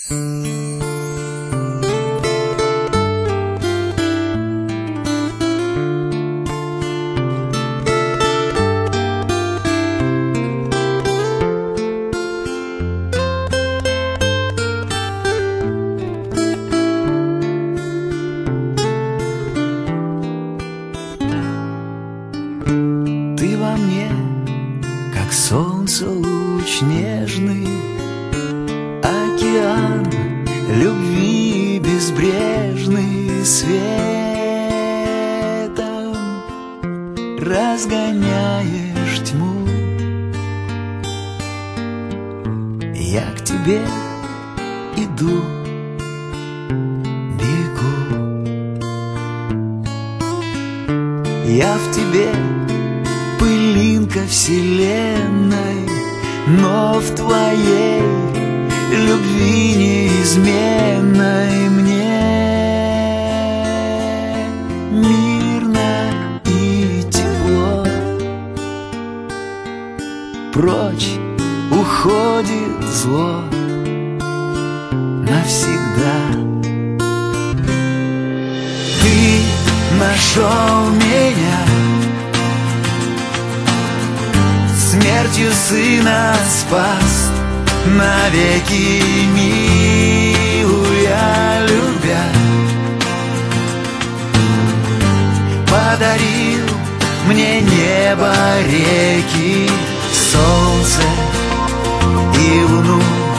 Ты во мне, как солнце луч нежный, океан любви безбрежный, светом разгоняешь тьму. Я к тебе иду, бегу. Я в тебе пылинка вселенной, но в твоей любви неизменной мне мирно и тепло. Прочь уходит зло навсегда. Ты нашел меня, смертью сына спас, навеки милуя, любя. Подарил мне небо, реки, солнце и луну,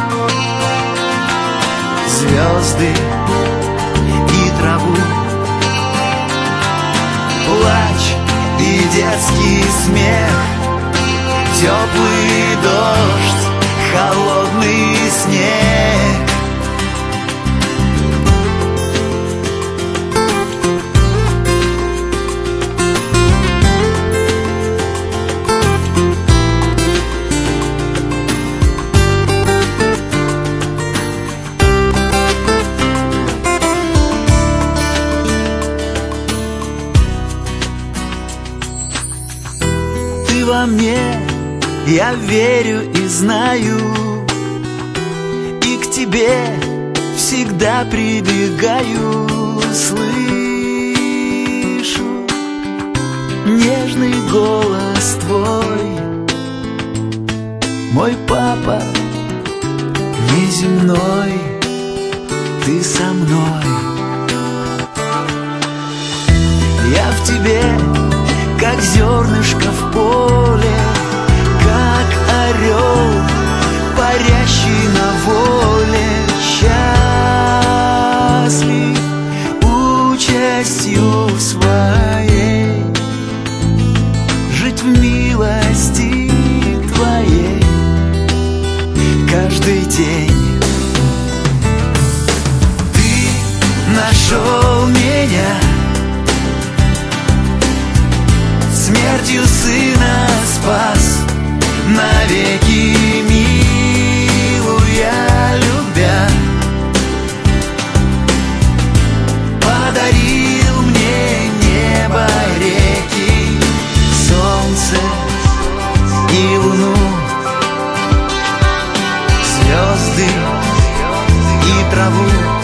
звезды и траву, плач и детский смех, теплый дождь, холодный снег. Ты во мне, я верю и знаю, и к тебе всегда прибегаю. Слышу нежный голос твой, мой папа неземной, ты со мной. Я в тебе, как зернышко в поле, как орел, парящий на воле, счастлив участью своей, жить в милости твоей каждый день. Ты нашел меня, смертью сына спас, навеки милуя, любя. Подарил мне небо, реки, солнце и луну, звезды и траву,